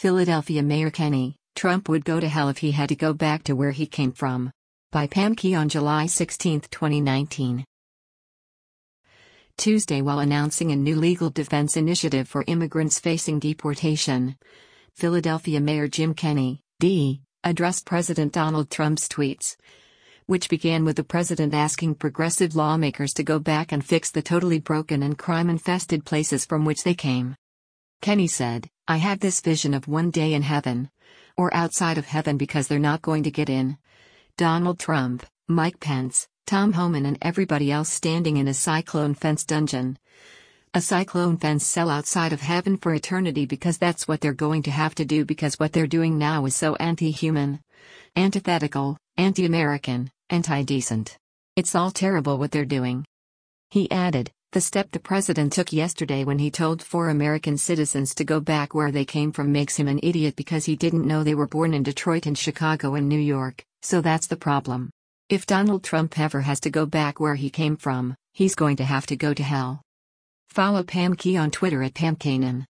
Philadelphia Mayor Kenny, Trump would go to hell if he had to go back to where he came from. By Pam Key on July 16, 2019. Tuesday, while announcing a new legal defense initiative for immigrants facing deportation, Philadelphia Mayor Jim Kenney, D., addressed President Donald Trump's tweets, which began with the president asking progressive lawmakers to go back and fix the totally broken and crime-infested places from which they came. Kenney said, "I have this vision of one day in heaven, or outside of heaven because they're not going to get in. Donald Trump, Mike Pence, Tom Homan and everybody else standing in a cyclone fence dungeon. A cyclone fence cell outside of heaven for eternity because that's what they're going to have to do because what they're doing now is so anti-human, antithetical, anti-American, anti-decent. It's all terrible what they're doing." He added, the step the president took yesterday when he told 4 American citizens to go back where they came from makes him an idiot because he didn't know they were born in Detroit and Chicago and New York, so that's the problem. If Donald Trump ever has to go back where he came from, he's going to have to go to hell. Follow Pam Key on Twitter at PamKanan.